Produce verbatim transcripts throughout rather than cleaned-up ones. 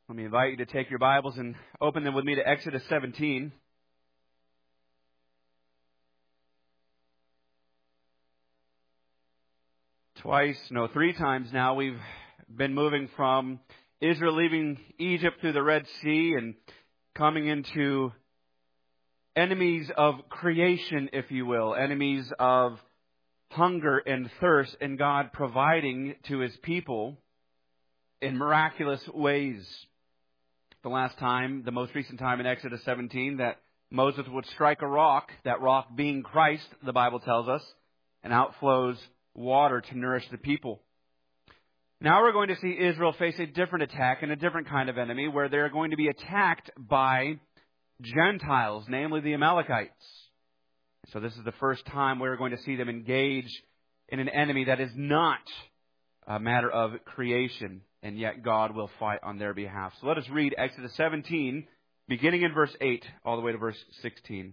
Let me invite you to take your Bibles and open them with me to Exodus seventeen. Twice, no, three times now, we've been moving from Israel leaving Egypt through the Red Sea and coming into enemies of creation, if you will, enemies of hunger and thirst, and God providing to His people in miraculous ways. The last time, the most recent time in Exodus seventeen, that Moses would strike a rock, that rock being Christ, the Bible tells us, and outflows water to nourish the people. Now we're going to see Israel face a different attack and a different kind of enemy, where they're going to be attacked by Gentiles, namely the Amalekites. So this is the first time we're going to see them engage in an enemy that is not a matter of creation, and yet God will fight on their behalf. So let us read Exodus seventeen, beginning in verse eight, all the way to verse sixteen.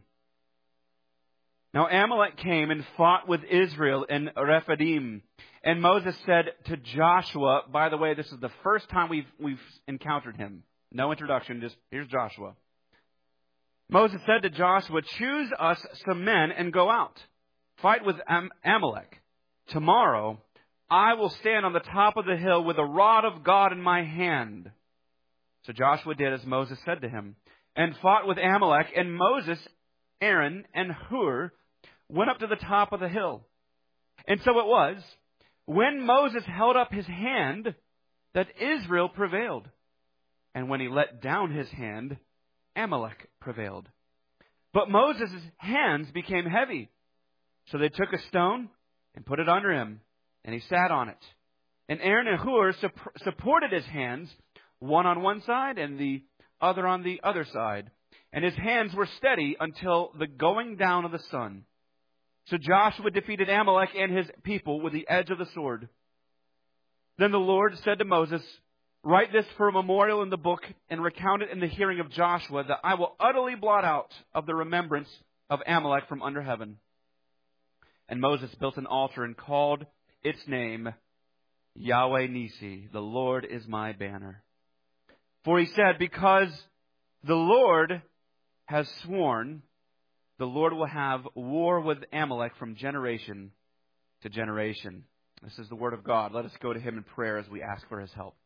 Now Amalek came and fought with Israel in Rephidim. And Moses said to Joshua, by the way, this is the first time we've, we've encountered him. No introduction, just here's Joshua. Moses said to Joshua, choose us some men and go out. Fight with Am- Amalek. Tomorrow I will stand on the top of the hill with a rod of God in my hand. So Joshua did as Moses said to him, and fought with Amalek. And Moses, Aaron, and Hur went up to the top of the hill. And so it was, when Moses held up his hand, that Israel prevailed. And when he let down his hand, Amalek prevailed. But Moses' hands became heavy. So they took a stone and put it under him, and he sat on it. And Aaron and Hur supported his hands, one on one side and the other on the other side. And his hands were steady until the going down of the sun. So Joshua defeated Amalek and his people with the edge of the sword. Then the Lord said to Moses, write this for a memorial in the book and recount it in the hearing of Joshua, that I will utterly blot out of the remembrance of Amalek from under heaven. And Moses built an altar and called its name Yahweh Nisi, the Lord is my banner. For he said, because the Lord has sworn, the Lord will have war with Amalek from generation to generation. This is the word of God. Let us go to Him in prayer as we ask for His help.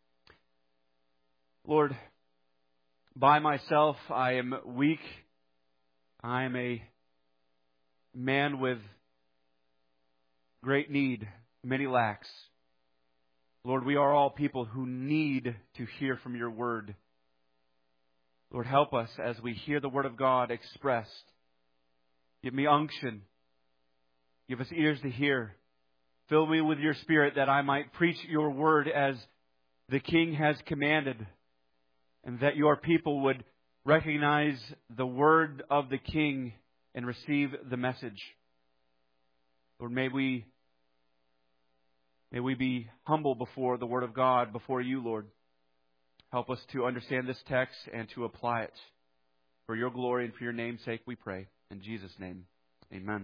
Lord, by myself I am weak. I am a man with great need, many lacks. Lord, we are all people who need to hear from Your word. Lord, help us as we hear the word of God expressed. Give me unction. Give us ears to hear. Fill me with Your Spirit that I might preach Your word as the King has commanded, and that Your people would recognize the word of the King and receive the message. Lord, may we, may we be humble before the word of God, before You, Lord. Help us to understand this text and to apply it. For Your glory and for Your name's sake we pray. In Jesus' name, amen.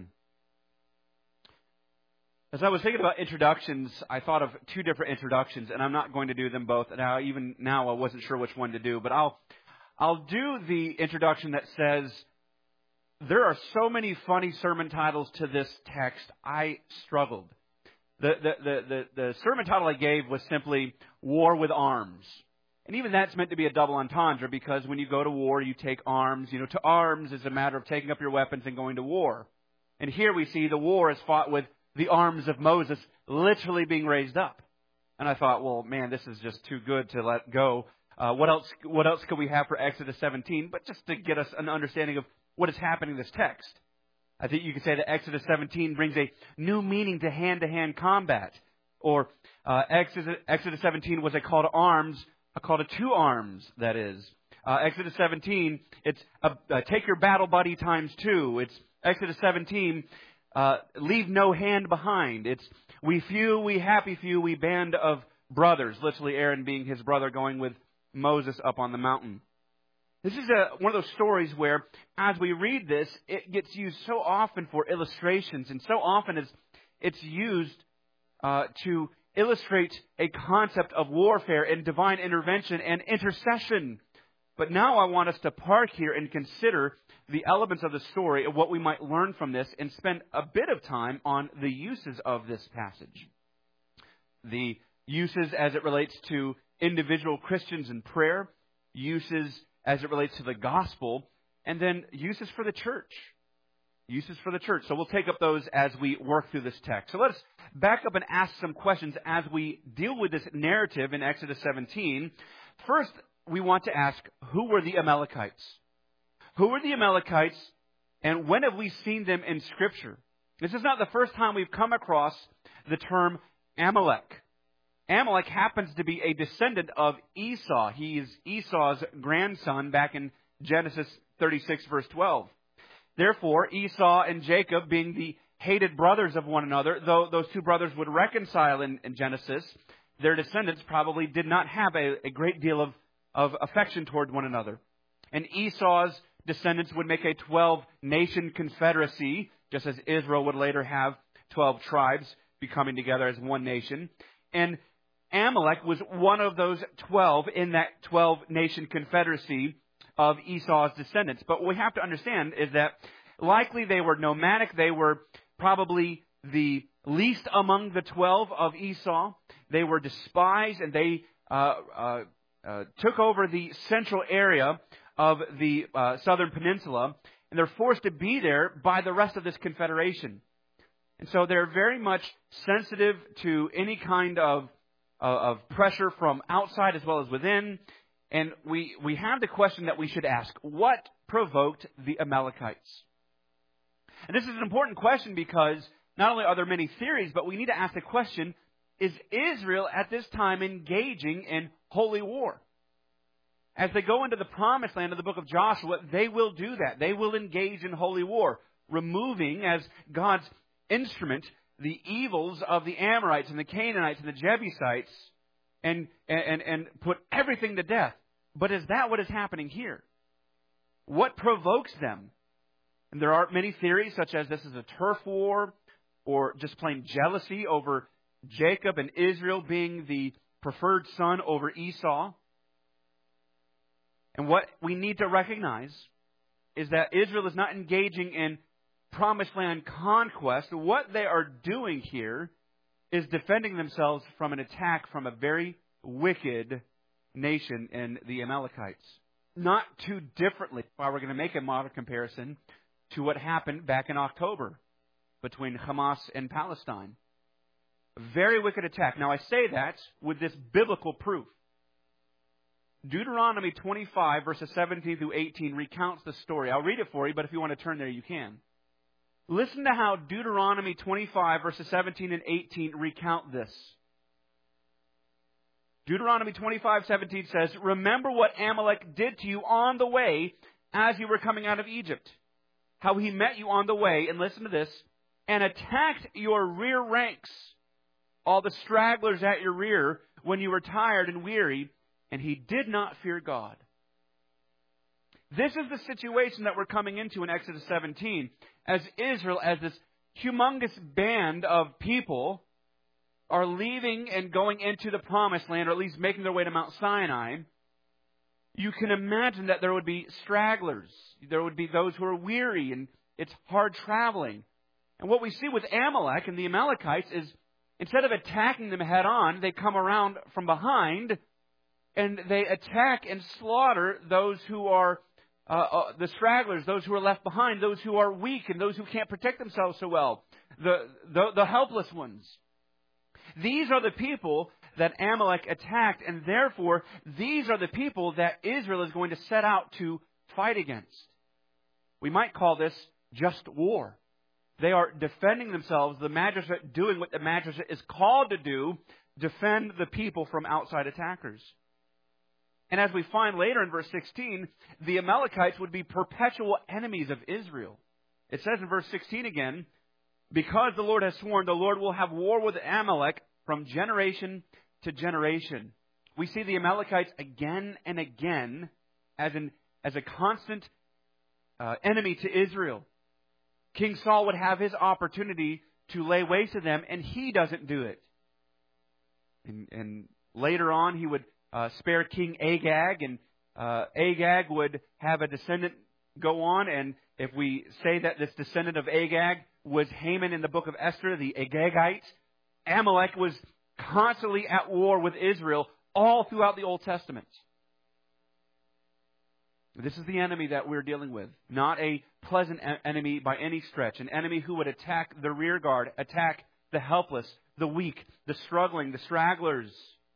As I was thinking about introductions, I thought of two different introductions, and I'm not going to do them both. Now, even now, I wasn't sure which one to do, but I'll I'll do the introduction that says, there are so many funny sermon titles to this text, I struggled. The the the the, the sermon title I gave was simply War with Arms. And even that's meant to be a double entendre, because when you go to war, you take arms. You know, to arms is a matter of taking up your weapons and going to war. And here we see the war is fought with the arms of Moses literally being raised up. And I thought, well, man, this is just too good to let go. Uh, what else? What else could we have for Exodus seventeen? But just to get us an understanding of what is happening in this text, I think you could say that Exodus seventeen brings a new meaning to hand-to-hand combat. Or uh, Exodus, Exodus seventeen was a call to arms. A call to two arms, that is. Uh, Exodus seventeen, it's a, uh, take your battle buddy times two. It's Exodus seventeen, uh, leave no hand behind. It's we few, we happy few, we band of brothers. Literally Aaron being his brother going with Moses up on the mountain. This is a, one of those stories where, as we read this, it gets used so often for illustrations, and so often as it's used uh, to illustrate a concept of warfare and divine intervention and intercession. But now I want us to park here and consider the elements of the story and what we might learn from this and spend a bit of time on the uses of this passage. The uses as it relates to individual Christians in prayer, uses as it relates to the gospel, and then uses for the church. Uses for the church. So we'll take up those as we work through this text. So let's back up and ask some questions as we deal with this narrative in Exodus seventeen. First, we want to ask, who were the Amalekites? Who were the Amalekites, and when have we seen them in Scripture? This is not the first time we've come across the term Amalek. Amalek happens to be a descendant of Esau. He is Esau's grandson back in Genesis thirty-six, verse twelve. Therefore, Esau and Jacob, being the hated brothers of one another, though those two brothers would reconcile in, in Genesis, their descendants probably did not have a, a great deal of, of affection toward one another. And Esau's descendants would make a twelve-nation confederacy, just as Israel would later have twelve tribes becoming together as one nation. And Amalek was one of those twelve in that twelve-nation confederacy of Esau's descendants. But what we have to understand is that likely they were nomadic. They were probably the least among the twelve of Esau. They were despised, and they uh, uh, uh, took over the central area of the uh, southern peninsula, and they're forced to be there by the rest of this confederation. And so they're very much sensitive to any kind of, uh, of pressure from outside as well as within. And we, we have the question that we should ask, what provoked the Amalekites? And this is an important question because not only are there many theories, but we need to ask the question, is Israel at this time engaging in holy war? As they go into the promised land of the book of Joshua, they will do that. They will engage in holy war, removing as God's instrument the evils of the Amorites and the Canaanites and the Jebusites and, and, and put everything to death. But is that what is happening here? What provokes them? And there are many theories, such as this is a turf war or just plain jealousy over Jacob and Israel being the preferred son over Esau. And what we need to recognize is that Israel is not engaging in promised land conquest. What they are doing here is defending themselves from an attack from a very wicked nation in the Amalekites. Not too differently, if I were going to make a modern comparison, to what happened back in October between Hamas and Palestine. A very wicked attack. Now I say that with this biblical proof. Deuteronomy twenty-five, verses seventeen through eighteen, recounts the story. I'll read it for you, but if you want to turn there, you can. Listen to how Deuteronomy twenty-five, verses seventeen and eighteen recount this. Deuteronomy twenty-five, seventeen says, "Remember what Amalek did to you on the way as you were coming out of Egypt. How he met you on the way," and listen to this, "and attacked your rear ranks, all the stragglers at your rear, when you were tired and weary, and he did not fear God." This is the situation that we're coming into in Exodus seventeen. As Israel, as this humongous band of people, are leaving and going into the promised land, or at least making their way to Mount Sinai, you can imagine that there would be stragglers. There would be those who are weary, and it's hard traveling. And what we see with Amalek and the Amalekites is, instead of attacking them head on, they come around from behind, and they attack and slaughter those who are uh, uh, the stragglers, those who are left behind, those who are weak, and those who can't protect themselves so well, the, the, the helpless ones. These are the people that Amalek attacked, and therefore, these are the people that Israel is going to set out to fight against. We might call this just war. They are defending themselves, the magistrate doing what the magistrate is called to do, defend the people from outside attackers. And as we find later in verse sixteen, the Amalekites would be perpetual enemies of Israel. It says in verse sixteen again, "Because the Lord has sworn, the Lord will have war with Amalek from generation to generation." We see the Amalekites again and again as an as a constant uh, enemy to Israel. King Saul would have his opportunity to lay waste to them, and he doesn't do it. And, and later on, he would uh, spare King Agag, and uh, Agag would have a descendant go on. And if we say that this descendant of Agag was Haman in the book of Esther, the Agagites, Amalek was constantly at war with Israel all throughout the Old Testament. This is the enemy that we're dealing with. Not a pleasant enemy by any stretch. An enemy who would attack the rear guard, attack the helpless, the weak, the struggling, the stragglers.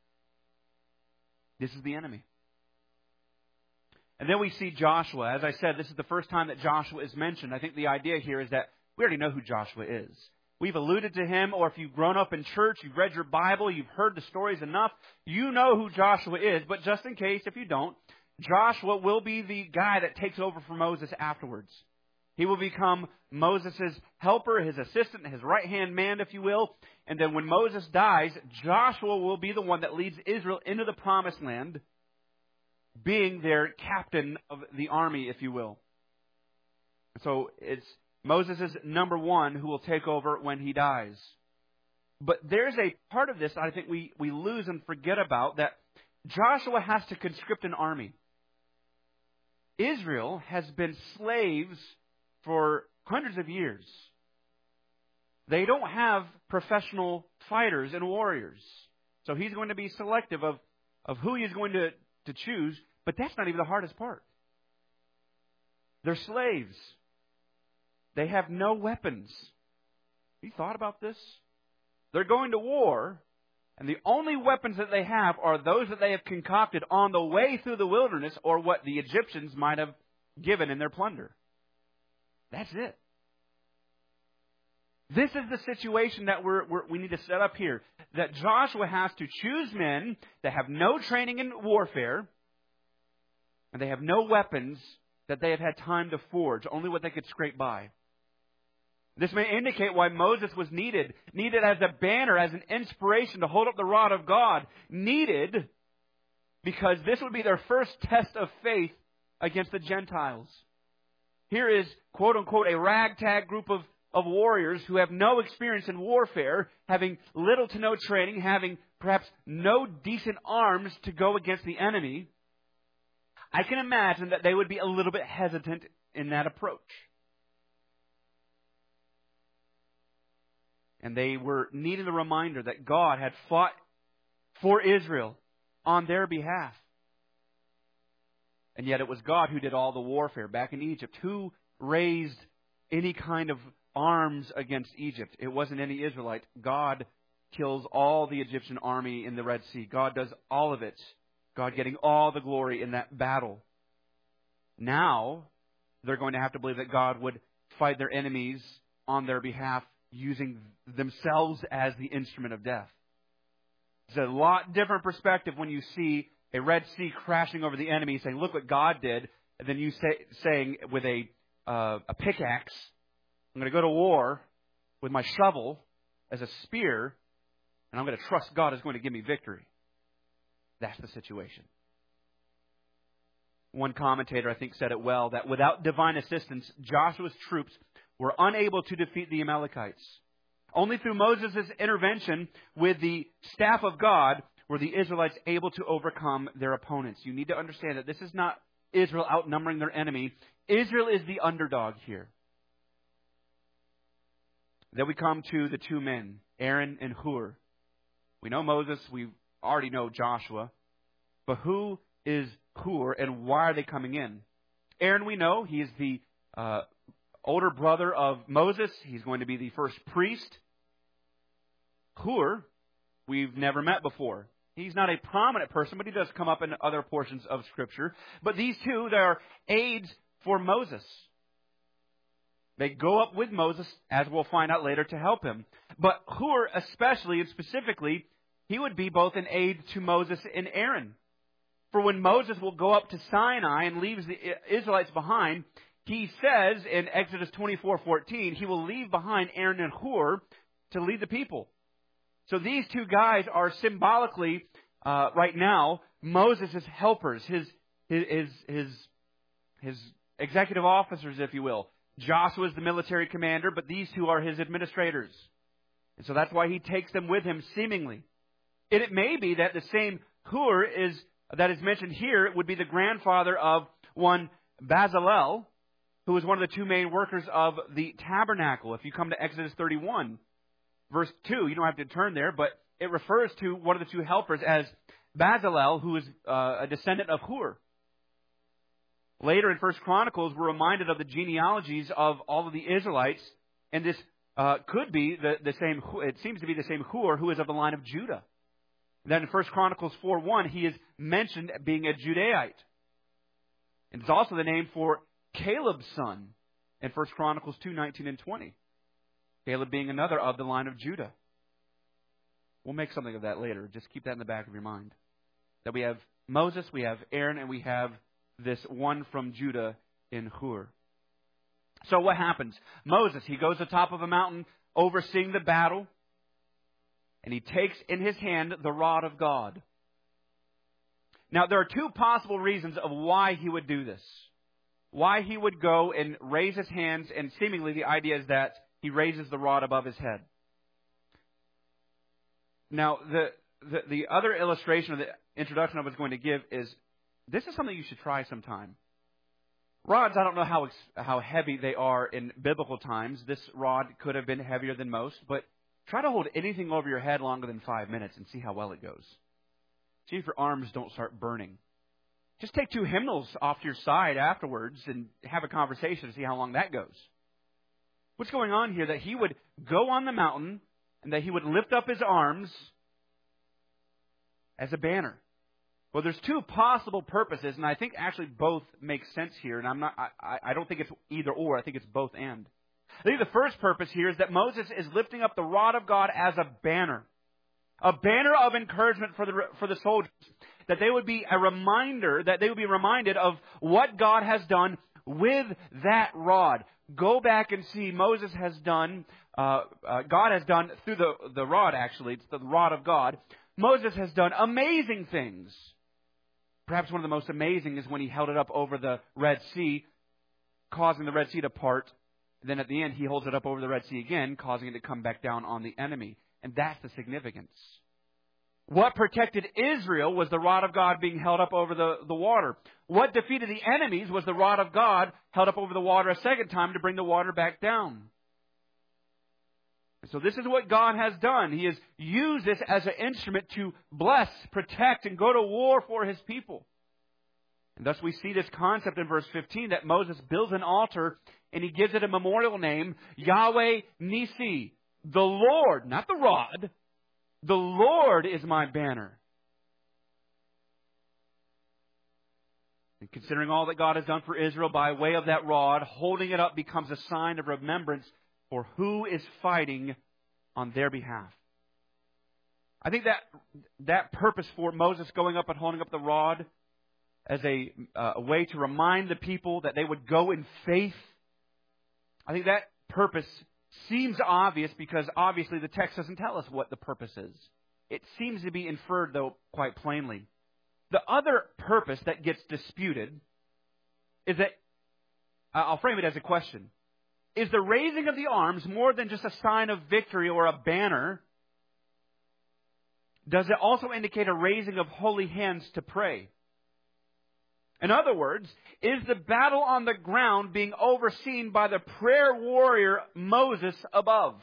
This is the enemy. And then we see Joshua. As I said, this is the first time that Joshua is mentioned. I think the idea here is that we already know who Joshua is. We've alluded to him, or if you've grown up in church, you've read your Bible, you've heard the stories enough, you know who Joshua is. But just in case, if you don't, Joshua will be the guy that takes over for Moses afterwards. He will become Moses' helper, his assistant, his right-hand man, if you will. And then when Moses dies, Joshua will be the one that leads Israel into the promised land, being their captain of the army, if you will. So it's Moses' number one who will take over when he dies. But there's a part of this I think we, we lose and forget about, that Joshua has to conscript an army. Israel has been slaves for hundreds of years. They don't have professional fighters and warriors. So he's going to be selective of, of who he's going to, to choose. But that's not even the hardest part. They're slaves. They have no weapons. Have you thought about this? They're going to war, and the only weapons that they have are those that they have concocted on the way through the wilderness, or what the Egyptians might have given in their plunder. That's it. This is the situation that we're, we're, we need to set up here. That Joshua has to choose men that have no training in warfare, and they have no weapons that they have had time to forge, only what they could scrape by. This may indicate why Moses was needed, needed as a banner, as an inspiration to hold up the rod of God, needed because this would be their first test of faith against the Gentiles. Here is, quote unquote, a ragtag group of, of warriors who have no experience in warfare, having little to no training, having perhaps no decent arms to go against the enemy. I can imagine that they would be a little bit hesitant in that approach. And they were needing the reminder that God had fought for Israel on their behalf. And yet it was God who did all the warfare back in Egypt. Who raised any kind of arms against Egypt? It wasn't any Israelite. God kills all the Egyptian army in the Red Sea. God does all of it. God getting all the glory in that battle. Now, they're going to have to believe that God would fight their enemies on their behalf, using themselves as the instrument of death. It's a lot different perspective when you see a Red Sea crashing over the enemy, saying, "Look what God did," and then you say, saying with a uh, a pickaxe, "I'm going to go to war with my shovel as a spear, and I'm going to trust God is going to give me victory." That's the situation. One commentator, I think, said it well, that without divine assistance, Joshua's troops were unable to defeat the Amalekites. Only through Moses' intervention with the staff of God were the Israelites able to overcome their opponents. You need to understand that this is not Israel outnumbering their enemy. Israel is the underdog here. Then we come to the two men, Aaron and Hur. We know Moses, we already know Joshua. But who is Hur and why are they coming in? Aaron, we know, he is the uh, older brother of Moses. He's going to be the first priest. Hur, we've never met before. He's not a prominent person, but he does come up in other portions of Scripture. But these two, they are aides for Moses. They go up with Moses, as we'll find out later, to help him. But Hur especially and specifically, he would be both an aide to Moses and Aaron. For when Moses will go up to Sinai and leaves the Israelites behind, he says in Exodus twenty-four fourteen, he will leave behind Aaron and Hur to lead the people. So these two guys are symbolically, uh, right now, Moses' helpers, his, his, his, his executive officers, if you will. Joshua is the military commander, but these two are his administrators. And so that's why he takes them with him, seemingly. And it may be that the same Hur is that is mentioned here would be the grandfather of one Bezalel, who was one of the two main workers of the tabernacle. If you come to Exodus thirty-one, verse two, you don't have to turn there, but it refers to one of the two helpers as Bezalel, who is uh, a descendant of Hur. Later in First Chronicles, we're reminded of the genealogies of all of the Israelites, and this uh, could be the, the same, it seems to be the same Hur, who is of the line of Judah. Then in First Chronicles four one, he is mentioned being a Judaite. And it's also the name for Caleb's son in First Chronicles two nineteen and twenty. Caleb being another of the line of Judah. We'll make something of that later. Just keep that in the back of your mind. That we have Moses, we have Aaron, and we have this one from Judah in Hur. So what happens? Moses, he goes to the top of a mountain overseeing the battle, and he takes in his hand the rod of God. Now, there are two possible reasons of why he would do this. Why he would go and raise his hands, and seemingly the idea is that he raises the rod above his head. Now, the, the, the other illustration of the introduction I was going to give is, this is something you should try sometime. Rods, I don't know how how heavy they are in biblical times. This rod could have been heavier than most, but try to hold anything over your head longer than five minutes and see how well it goes. See if your arms don't start burning. Just take two hymnals off to your side afterwards and have a conversation to see how long that goes. What's going on here? That he would go on the mountain and that he would lift up his arms as a banner. Well, there's two possible purposes, and I think actually both make sense here. And I'm not. I, I don't think it's either or. I think it's both and. I think the first purpose here is that Moses is lifting up the rod of God as a banner, a banner of encouragement for the for the soldiers, that they would be a reminder, that they would be reminded of what God has done with that rod. Go back and see Moses has done. Uh, uh, God has done through the the rod. Actually, it's the rod of God. Moses has done amazing things. Perhaps one of the most amazing is when he held it up over the Red Sea, causing the Red Sea to part. And then at the end, he holds it up over the Red Sea again, causing it to come back down on the enemy. And that's the significance. What protected Israel was the rod of God being held up over the, the water. What defeated the enemies was the rod of God held up over the water a second time to bring the water back down. So this is what God has done. He has used this as an instrument to bless, protect, and go to war for His people. And thus we see this concept in verse fifteen that Moses builds an altar and he gives it a memorial name, Yahweh Nisi. The Lord, not the rod, the Lord is my banner. And considering all that God has done for Israel by way of that rod, holding it up becomes a sign of remembrance for who is fighting on their behalf. I think that that purpose for Moses going up and holding up the rod as a, uh, a way to remind the people that they would go in faith, I think that purpose seems obvious because obviously the text doesn't tell us what the purpose is. It seems to be inferred, though, quite plainly. The other purpose that gets disputed is that, I'll frame it as a question. Is the raising of the arms more than just a sign of victory or a banner? Does it also indicate a raising of holy hands to pray? In other words, is the battle on the ground being overseen by the prayer warrior Moses above?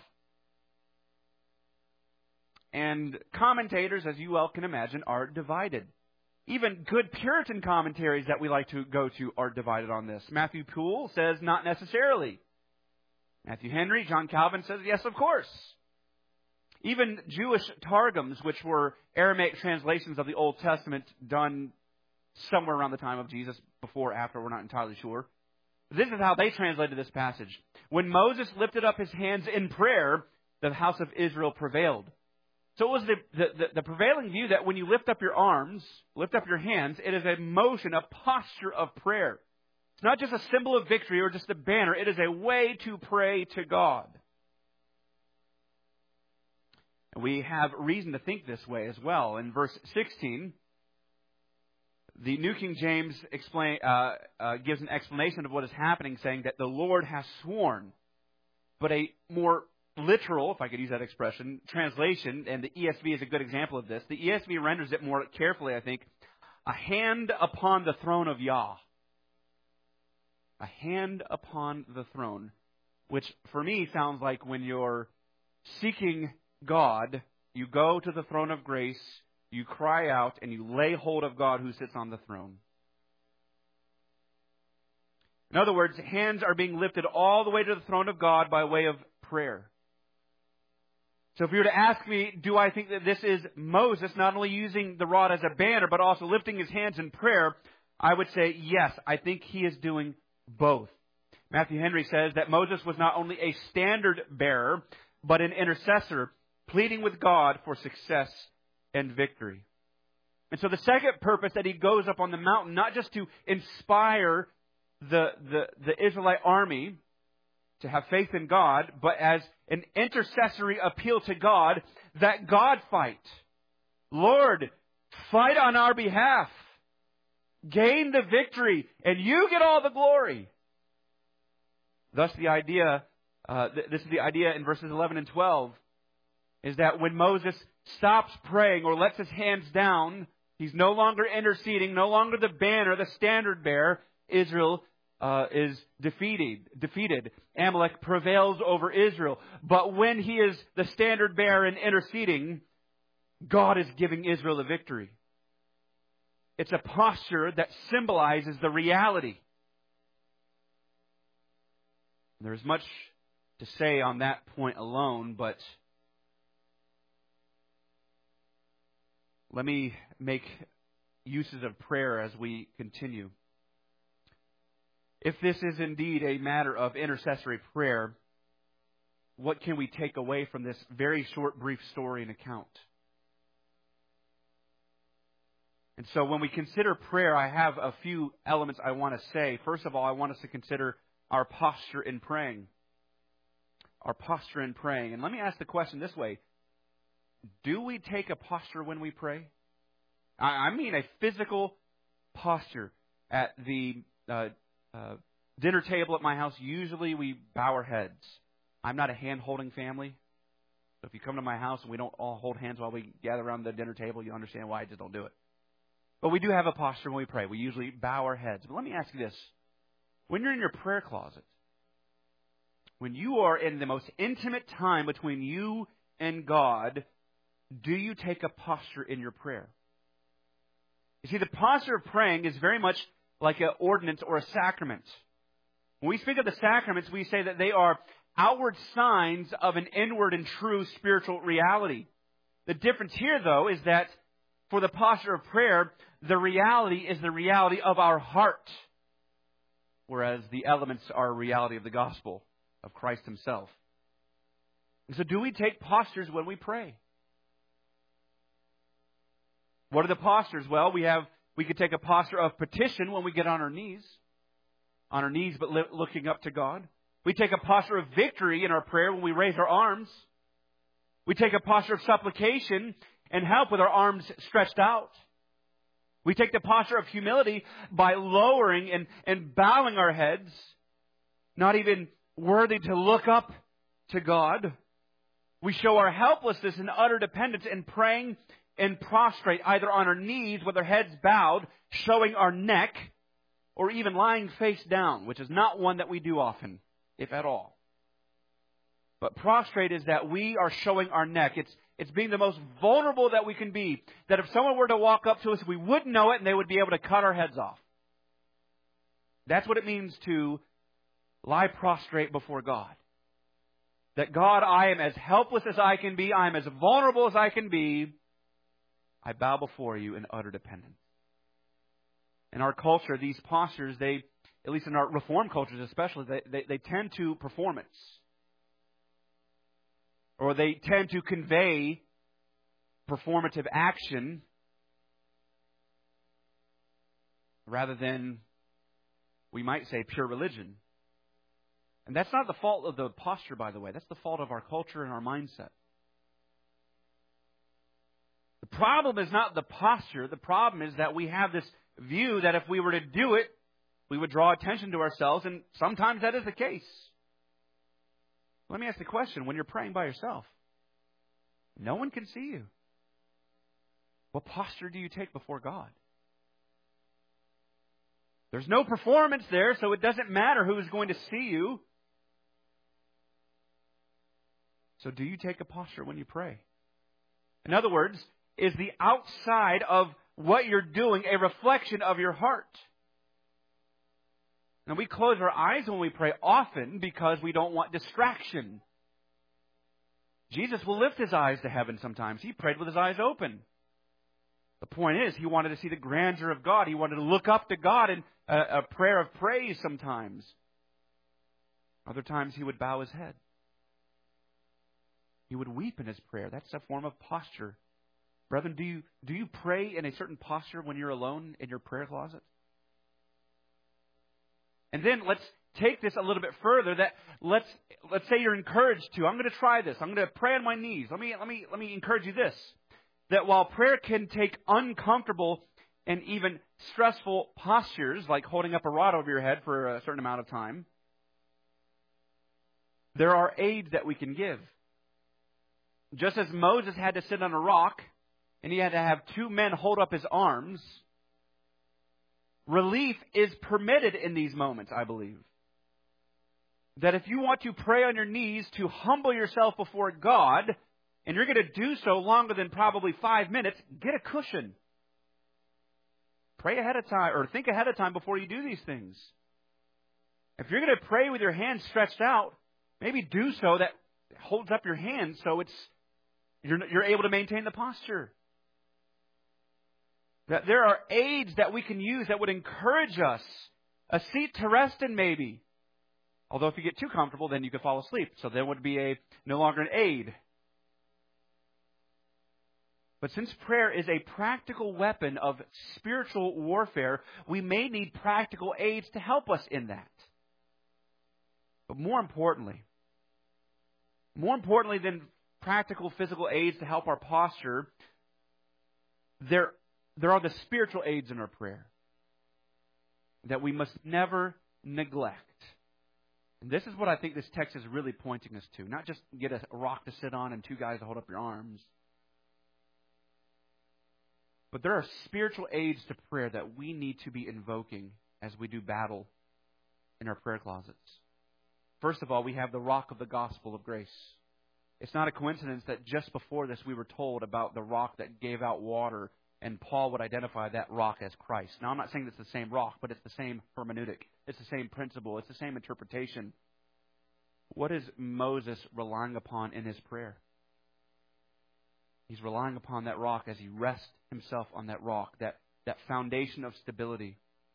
And commentators, as you well can imagine, are divided. Even good Puritan commentaries that we like to go to are divided on this. Matthew Poole says not necessarily. Matthew Henry, John Calvin says yes, of course. Even Jewish Targums, which were Aramaic translations of the Old Testament done somewhere around the time of Jesus, before or after, we're not entirely sure. This is how they translated this passage. When Moses lifted up his hands in prayer, the house of Israel prevailed. So it was the, the, the prevailing view that when you lift up your arms, lift up your hands, it is a motion, a posture of prayer. It's not just a symbol of victory or just a banner. It is a way to pray to God. And we have reason to think this way as well. In verse sixteen, the New King James explain, uh, uh, gives an explanation of what is happening, saying that the Lord has sworn. But a more literal, if I could use that expression, translation, and the E S V is a good example of this. The E S V renders it more carefully, I think. A hand upon the throne of Yah. A hand upon the throne. Which, for me, sounds like when you're seeking God, you go to the throne of grace, you cry out, and you lay hold of God who sits on the throne. In other words, hands are being lifted all the way to the throne of God by way of prayer. So if you were to ask me, do I think that this is Moses not only using the rod as a banner, but also lifting his hands in prayer, I would say yes, I think he is doing both. Matthew Henry says that Moses was not only a standard bearer, but an intercessor, pleading with God for success and victory. And so the second purpose that he goes up on the mountain, not just to inspire the, the, the Israelite army to have faith in God, but as an intercessory appeal to God, that God fight. Lord, fight on our behalf. Gain the victory, and you get all the glory. Thus the idea, uh, th- this is the idea in verses eleven and twelve, is that when Moses stops praying or lets his hands down, he's no longer interceding, no longer the banner, the standard bearer. Israel uh, is defeated. Defeated. Amalek prevails over Israel. But when he is the standard bearer and interceding, God is giving Israel the victory. It's a posture that symbolizes the reality. There's much to say on that point alone, but let me make uses of prayer as we continue. If this is indeed a matter of intercessory prayer, what can we take away from this very short, brief story and account? And so when we consider prayer, I have a few elements I want to say. First of all, I want us to consider our posture in praying. Our posture in praying. And let me ask the question this way. Do we take a posture when we pray? I mean a physical posture. At the uh, uh, dinner table at my house, usually we bow our heads. I'm not a hand-holding family. So if you come to my house and we don't all hold hands while we gather around the dinner table, you understand why I just don't do it. But we do have a posture when we pray. We usually bow our heads. But let me ask you this. When you're in your prayer closet, when you are in the most intimate time between you and God, do you take a posture in your prayer? You see, the posture of praying is very much like an ordinance or a sacrament. When we speak of the sacraments, we say that they are outward signs of an inward and true spiritual reality. The difference here, though, is that for the posture of prayer, the reality is the reality of our heart, whereas the elements are a reality of the gospel of Christ himself. And so do we take postures when we pray? What are the postures? Well, we have we could take a posture of petition when we get on our knees. On our knees, but li- looking up to God. We take a posture of victory in our prayer when we raise our arms. We take a posture of supplication and help with our arms stretched out. We take the posture of humility by lowering and, and bowing our heads, not even worthy to look up to God. We show our helplessness and utter dependence in praying and prostrate, either on our knees with our heads bowed, showing our neck, or even lying face down, which is not one that we do often, if at all. But prostrate is that we are showing our neck. It's It's being the most vulnerable that we can be. That if someone were to walk up to us, we wouldn't know it and they would be able to cut our heads off. That's what it means to lie prostrate before God. That God, I am as helpless as I can be. I am as vulnerable as I can be. I bow before you in utter dependence. In our culture, these postures, they, at least in our Reformed cultures especially, they, they, they tend to performance. Or they tend to convey performative action rather than, we might say, pure religion. And that's not the fault of the posture, by the way. That's the fault of our culture and our mindset. The problem is not the posture. The problem is that we have this view that if we were to do it, we would draw attention to ourselves, and sometimes that is the case. Let me ask the question, when you're praying by yourself, no one can see you. What posture do you take before God? There's no performance there, so it doesn't matter who is going to see you. So do you take a posture when you pray? In other words, is the outside of what you're doing a reflection of your heart? Now, we close our eyes when we pray often because we don't want distraction. Jesus will lift His eyes to heaven sometimes. He prayed with His eyes open. The point is, He wanted to see the grandeur of God. He wanted to look up to God in a, a prayer of praise sometimes. Other times He would bow His head. He would weep in His prayer. That's a form of posture. Brethren, do you, do you pray in a certain posture when you're alone in your prayer closet? And then let's take this a little bit further. That let's let's say you're encouraged to. I'm going to try this. I'm going to pray on my knees. Let me let me let me encourage you this. That while prayer can take uncomfortable and even stressful postures, like holding up a rod over your head for a certain amount of time, there are aids that we can give. Just as Moses had to sit on a rock and he had to have two men hold up his arms, relief is permitted in these moments, I believe. That if you want to pray on your knees to humble yourself before God, and you're going to do so longer than probably five minutes, get a cushion. Pray ahead of time, or think ahead of time before you do these things. If you're going to pray with your hands stretched out, maybe do so that holds up your hands so it's you're, you're able to maintain the posture. That there are aids that we can use that would encourage us. A seat to rest in, maybe. Although if you get too comfortable, then you could fall asleep. So there would be a no longer an aid. But since prayer is a practical weapon of spiritual warfare, we may need practical aids to help us in that. But more importantly, more importantly than practical physical aids to help our posture, there There are the spiritual aids in our prayer that we must never neglect. And this is what I think this text is really pointing us to. Not just get a rock to sit on and two guys to hold up your arms. But there are spiritual aids to prayer that we need to be invoking as we do battle in our prayer closets. First of all, we have the rock of the gospel of grace. It's not a coincidence that just before this we were told about the rock that gave out water, and Paul would identify that rock as Christ. Now, I'm not saying it's the same rock, but it's the same hermeneutic. It's the same principle. It's the same interpretation. What is Moses relying upon in his prayer? He's relying upon that rock as he rests himself on that rock, that, that foundation of stability.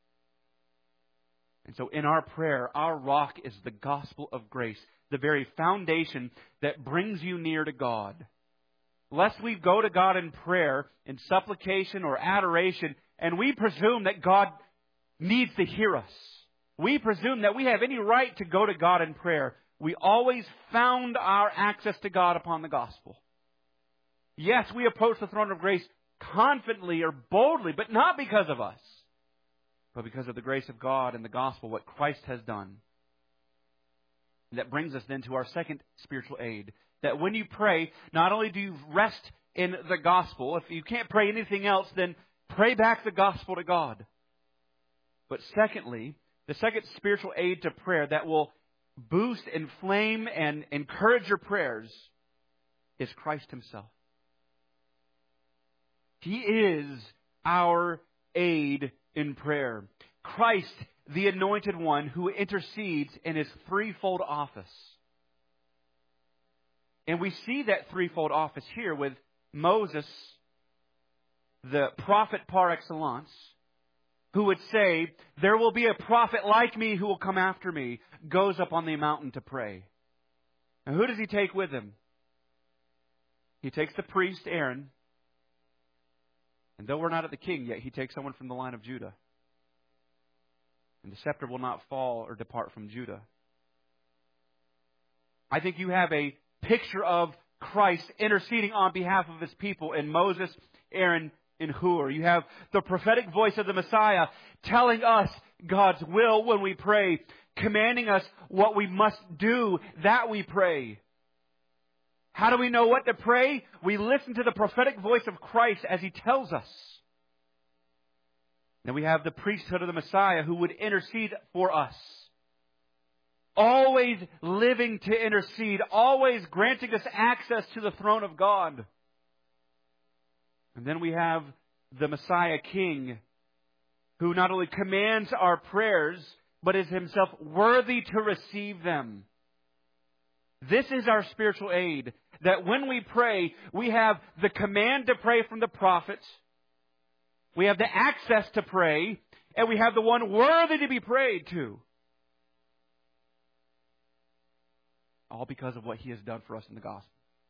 And so in our prayer, our rock is the gospel of grace, the very foundation that brings you near to God. Lest we go to God in prayer, in supplication or adoration, and we presume that God needs to hear us. We presume that we have any right to go to God in prayer. We always found our access to God upon the gospel. Yes, we approach the throne of grace confidently or boldly, but not because of us, but because of the grace of God and the gospel, what Christ has done. And that brings us then to our second spiritual aid. That when you pray, not only do you rest in the gospel, if you can't pray anything else, then pray back the gospel to God. But secondly, the second spiritual aid to prayer that will boost, inflame, and encourage your prayers is Christ Himself. He is our aid in prayer. Christ, the Anointed One who intercedes in His threefold office. And we see that threefold office here with Moses, the prophet par excellence, who would say, there will be a prophet like me who will come after me, goes up on the mountain to pray. Now who does he take with him? He takes the priest, Aaron. And though we're not at the king yet, he takes someone from the line of Judah. And the scepter will not fall or depart from Judah. I think you have a picture of Christ interceding on behalf of His people in Moses, Aaron, and Hur. You have the prophetic voice of the Messiah telling us God's will when we pray, commanding us what we must do, that we pray. How do we know what to pray? We listen to the prophetic voice of Christ as He tells us. Then we have the priesthood of the Messiah who would intercede for us. Always living to intercede. Always granting us access to the throne of God. And then we have the Messiah King who not only commands our prayers, but is Himself worthy to receive them. This is our spiritual aid. That when we pray, we have the command to pray from the prophets. We have the access to pray. And we have the one worthy to be prayed to. All because of what He has done for us in the gospel.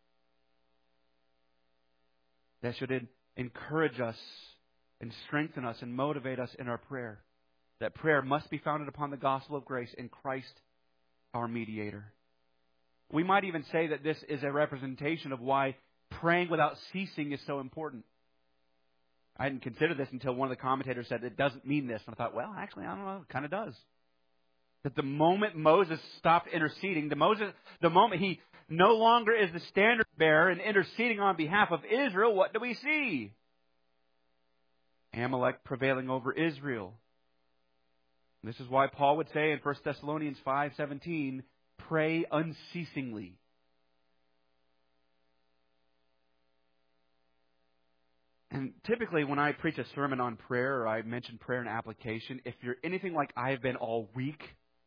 That should encourage us and strengthen us and motivate us in our prayer. That prayer must be founded upon the gospel of grace in Christ, our mediator. We might even say that this is a representation of why praying without ceasing is so important. I hadn't considered this until one of the commentators said it doesn't mean this. And I thought, well, actually, I don't know. It kind of does. That the moment Moses stopped interceding, the, Moses, the moment he no longer is the standard bearer and interceding on behalf of Israel, what do we see? Amalek prevailing over Israel. This is why Paul would say in First Thessalonians five seventeen, pray unceasingly. And typically when I preach a sermon on prayer or I mention prayer and application, if you're anything like I have been all week,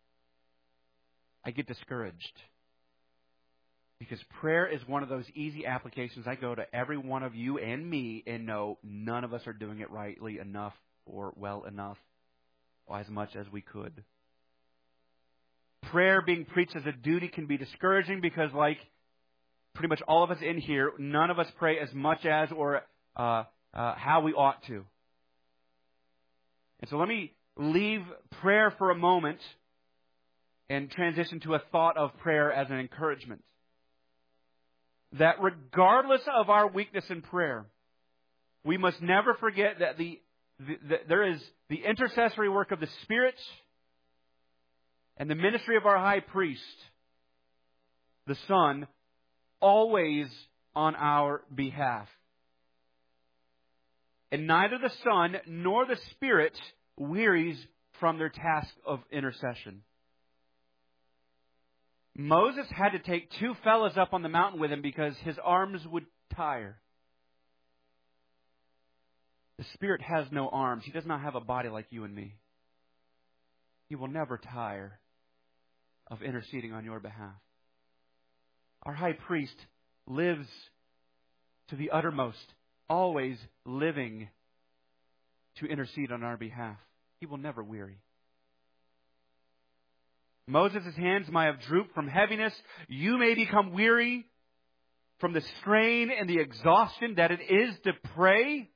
I get discouraged. Because prayer is one of those easy applications. I go to every one of you and me and know none of us are doing it rightly enough or well enough or as much as we could. Prayer being preached as a duty can be discouraging because, like pretty much all of us in here, none of us pray as much as or uh, uh, how we ought to. And so let me leave prayer for a moment and transition to a thought of prayer as an encouragement. That regardless of our weakness in prayer, we must never forget that the, the, the there is the intercessory work of the Spirit and the ministry of our high priest, the Son, always on our behalf. And neither the Son nor the Spirit wearies from their task of intercession. Moses had to take two fellas up on the mountain with him because his arms would tire. The Spirit has no arms. He does not have a body like you and me. He will never tire of interceding on your behalf. Our high priest lives to the uttermost, always living to intercede on our behalf. He will never weary. Moses' hands might have drooped from heaviness. You may become weary from the strain and the exhaustion that it is to pray.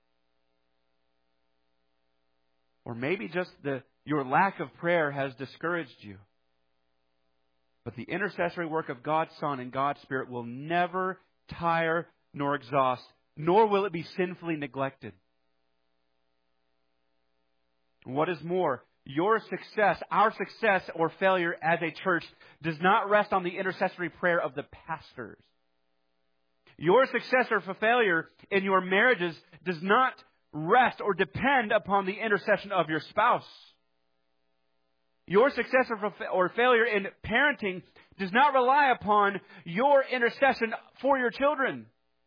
Or maybe just the your lack of prayer has discouraged you. But the intercessory work of God's Son and God's Spirit will never tire nor exhaust, nor will it be sinfully neglected. What is more, your success, our success or failure as a church does not rest on the intercessory prayer of the pastors. Your success or failure in your marriages does not rest or depend upon the intercession of your spouse. Your success or failure in parenting does not rely upon your intercession for your children.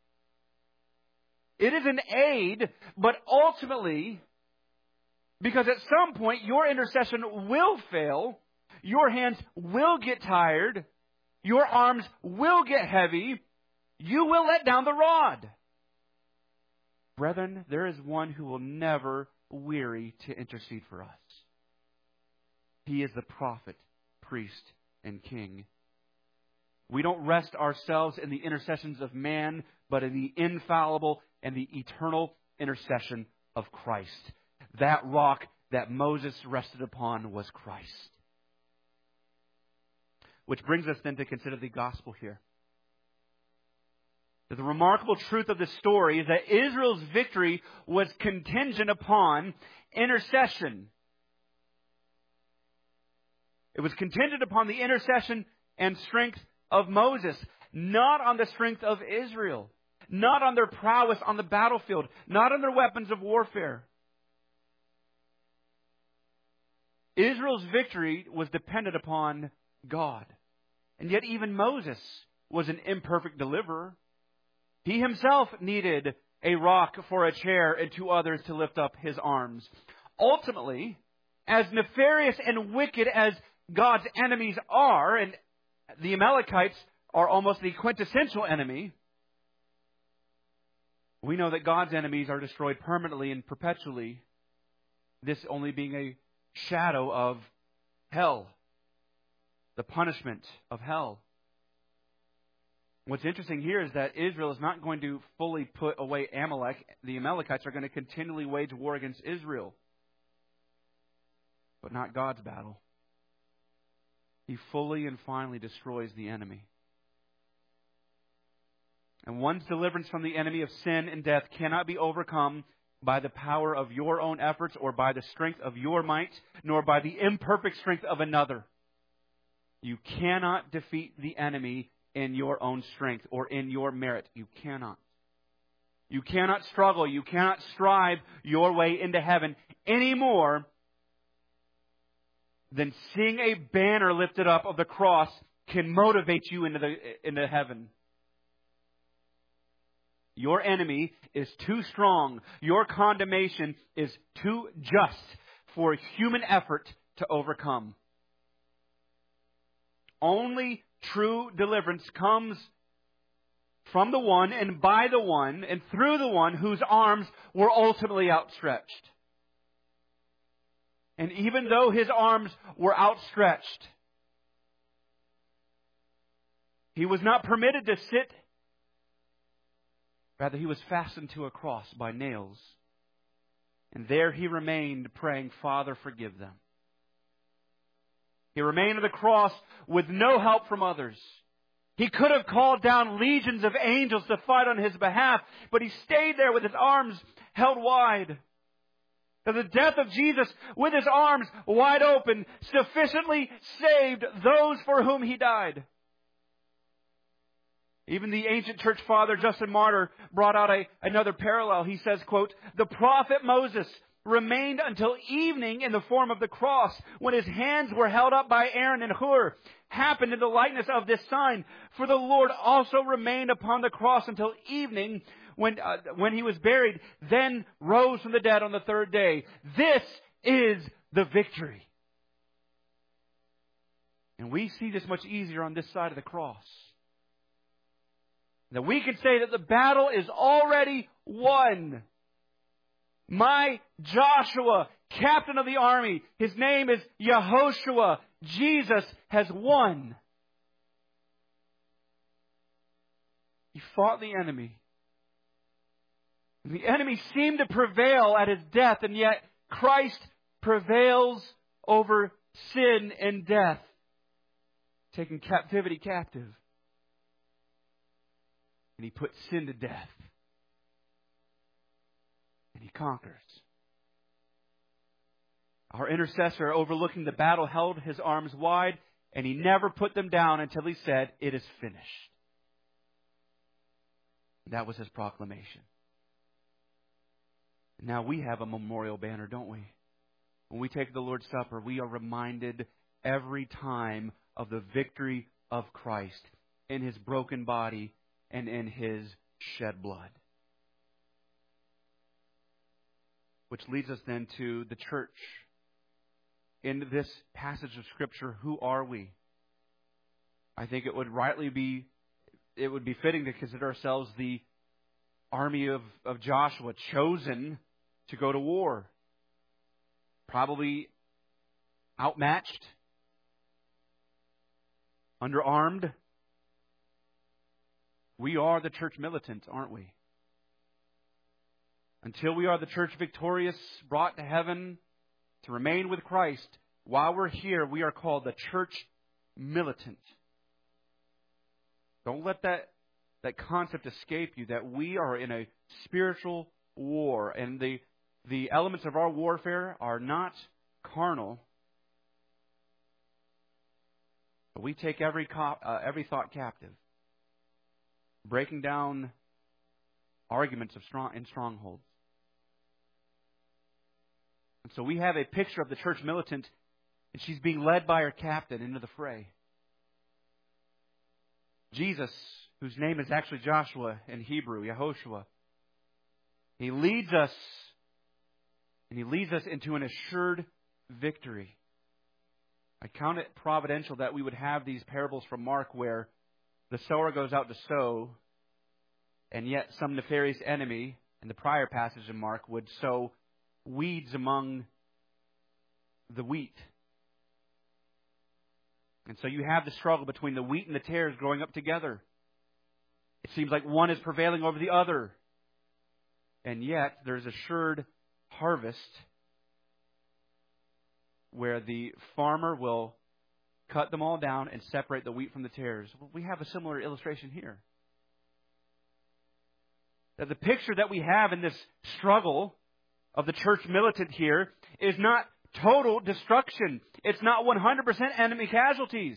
It is an aid, but ultimately, because at some point your intercession will fail, your hands will get tired, your arms will get heavy, you will let down the rod. Brethren, there is one who will never weary to intercede for us. He is the prophet, priest, and king. We don't rest ourselves in the intercessions of man, but in the infallible and the eternal intercession of Christ. That rock that Moses rested upon was Christ. Which brings us then to consider the gospel here. The remarkable truth of the story is that Israel's victory was contingent upon intercession. It was contingent upon the intercession and strength of Moses, not on the strength of Israel, not on their prowess on the battlefield, not on their weapons of warfare. Israel's victory was dependent upon God. And yet even Moses was an imperfect deliverer. He himself needed a rock for a chair and two others to lift up his arms. Ultimately, as nefarious and wicked as God's enemies are, and the Amalekites are almost the quintessential enemy, we know that God's enemies are destroyed permanently and perpetually, this only being a shadow of hell, the punishment of hell. What's interesting here is that Israel is not going to fully put away Amalek. The Amalekites are going to continually wage war against Israel, but not God's battle. He fully and finally destroys the enemy. And one's deliverance from the enemy of sin and death cannot be overcome by the power of your own efforts or by the strength of your might, nor by the imperfect strength of another. You cannot defeat the enemy in your own strength or in your merit. You cannot. You cannot struggle. You cannot strive your way into heaven any more than seeing a banner lifted up of the cross can motivate you into the into heaven. Your enemy is too strong. Your condemnation is too just for human effort to overcome. Only true deliverance comes from the one and by the one and through the one whose arms were ultimately outstretched. And even though his arms were outstretched, he was not permitted to sit. Rather, he was fastened to a cross by nails. And there he remained praying, Father, forgive them. He remained on the cross with no help from others. He could have called down legions of angels to fight on his behalf, but he stayed there with his arms held wide. And the death of Jesus, with his arms wide open, sufficiently saved those for whom he died. Even the ancient church father, Justin Martyr, brought out a, another parallel. He says, quote, the prophet Moses remained until evening in the form of the cross, when his hands were held up by Aaron and Hur, happened in the likeness of this sign. For the Lord also remained upon the cross until evening, when, uh, when he was buried, then rose from the dead on the third day. This is the victory. And we see this much easier on this side of the cross. That we can say that the battle is already won. My Joshua, captain of the army, his name is Yehoshua. Jesus has won. He fought the enemy. And the enemy seemed to prevail at his death, and yet Christ prevails over sin and death, taking captivity captive. And he puts sin to death. And he conquers. Our intercessor, overlooking the battle, held his arms wide, and he never put them down until he said, it is finished. That was his proclamation. Now we have a memorial banner, don't we? When we take the Lord's Supper, we are reminded every time of the victory of Christ in his broken body and in his shed blood. Which leads us then to the church. In this passage of Scripture, who are we? I think it would rightly be, it would be fitting to consider ourselves the army of, of Joshua, chosen to go to war. Probably outmatched, underarmed. We are the church militant, aren't we? Until we are the church victorious, brought to heaven to remain with Christ, while we're here, we are called the church militant. Don't let that, that concept escape you, that we are in a spiritual war, and the, the elements of our warfare are not carnal. But we take every co- uh, every thought captive, breaking down arguments of strong in strongholds. And so we have a picture of the church militant, and she's being led by her captain into the fray. Jesus, whose name is actually Joshua in Hebrew, Yehoshua, he leads us, and he leads us into an assured victory. I count it providential that we would have these parables from Mark where the sower goes out to sow, and yet some nefarious enemy, in the prior passage in Mark, would sow weeds among the wheat. And so you have the struggle between the wheat and the tares growing up together. It seems like one is prevailing over the other. And yet there's assured harvest where the farmer will cut them all down and separate the wheat from the tares. Well, we have a similar illustration here. That the picture that we have in this struggle of the church militant here is not total destruction. It's not one hundred percent enemy casualties.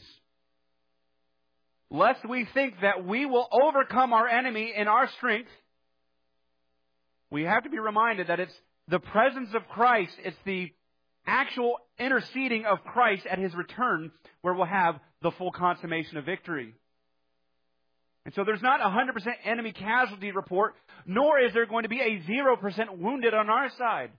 Lest we think that we will overcome our enemy in our strength, we have to be reminded that it's the presence of Christ, it's the actual interceding of Christ at His return where we'll have the full consummation of victory. And so there's not a one hundred percent enemy casualty report, nor is there going to be a zero percent wounded on our side.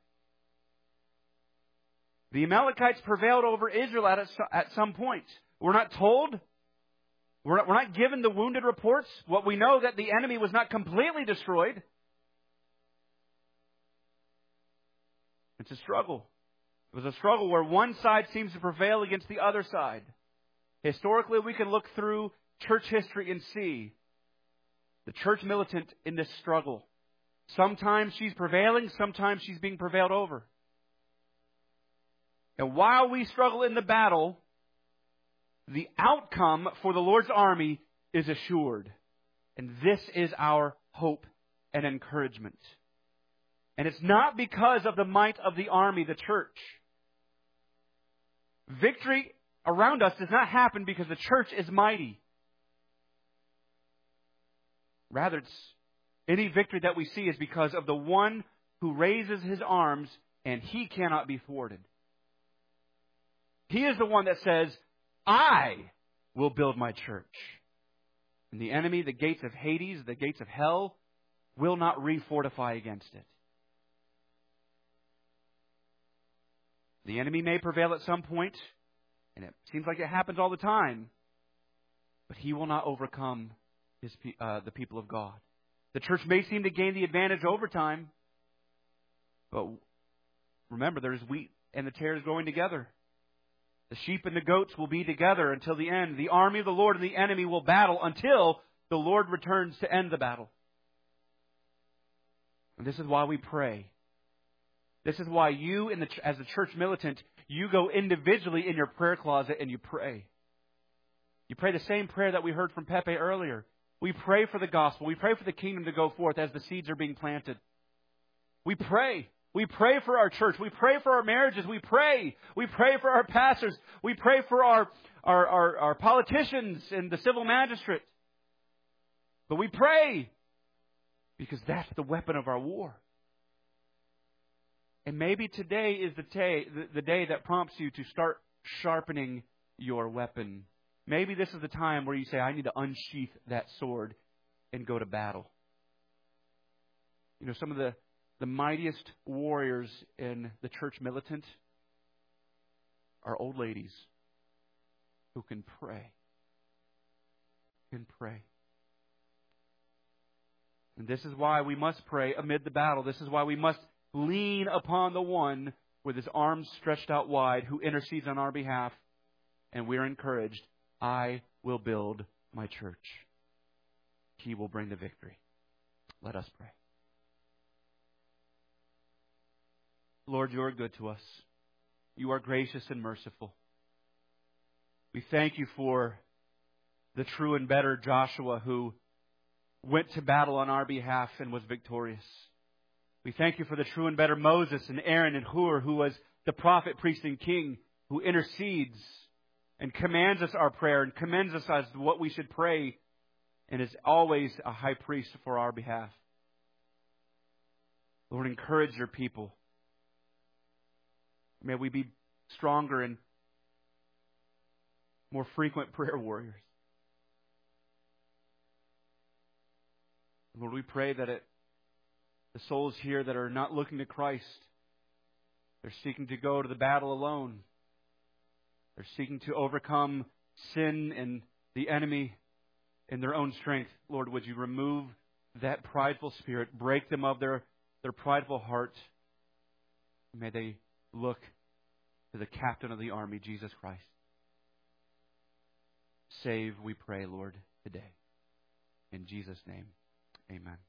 The Amalekites prevailed over Israel at, at some point. We're not told. We're not, we're not given the wounded reports. What we know that the enemy was not completely destroyed. It's a struggle. It was a struggle where one side seems to prevail against the other side. Historically, we can look through church history and see the church militant in this struggle. Sometimes she's prevailing, sometimes she's being prevailed over. And while we struggle in the battle, the outcome for the Lord's army is assured. And this is our hope and encouragement. And it's not because of the might of the army, the church. Victory around us does not happen because the church is mighty. Rather, it's any victory that we see is because of the one who raises his arms and he cannot be thwarted. He is the one that says, I will build my church. And the enemy, the gates of Hades, the gates of hell, will not refortify against it. The enemy may prevail at some point, and it seems like it happens all the time, but he will not overcome his, uh, the people of God. The church may seem to gain the advantage over time, but remember, there's wheat and the tares growing together. The sheep and the goats will be together until the end. The army of the Lord and the enemy will battle until the Lord returns to end the battle. And this is why we pray. This is why you, in the, as a church militant, you go individually in your prayer closet and you pray. You pray the same prayer that we heard from Pepe earlier. We pray for the gospel. We pray for the kingdom to go forth as the seeds are being planted. We pray. We pray for our church. We pray for our marriages. We pray. We pray for our pastors. We pray for our, our, our, our politicians and the civil magistrate. But we pray because that's the weapon of our war. And maybe today is the, day, the, the day that prompts you to start sharpening your weapon. Maybe this is the time where you say, I need to unsheath that sword and go to battle. You know, some of the, the mightiest warriors in the church militant are old ladies who can pray. Can pray. And this is why we must pray amid the battle. This is why we must lean upon the one with his arms stretched out wide who intercedes on our behalf. And we're encouraged. I will build my church. He will bring the victory. Let us pray. Lord, you are good to us. You are gracious and merciful. We thank you for the true and better Joshua who went to battle on our behalf and was victorious. We thank you for the true and better Moses and Aaron and Hur, who was the prophet, priest, and king, who intercedes and commands us our prayer and commends us as to what we should pray and is always a high priest for our behalf. Lord, encourage your people. May we be stronger and more frequent prayer warriors. Lord, we pray that it, the souls here that are not looking to Christ, they're seeking to go to the battle alone. They're seeking to overcome sin and the enemy in their own strength. Lord, would you remove that prideful spirit, break them of their, their prideful heart. May they look to the captain of the army, Jesus Christ. Save, we pray, Lord, today. In Jesus' name, amen.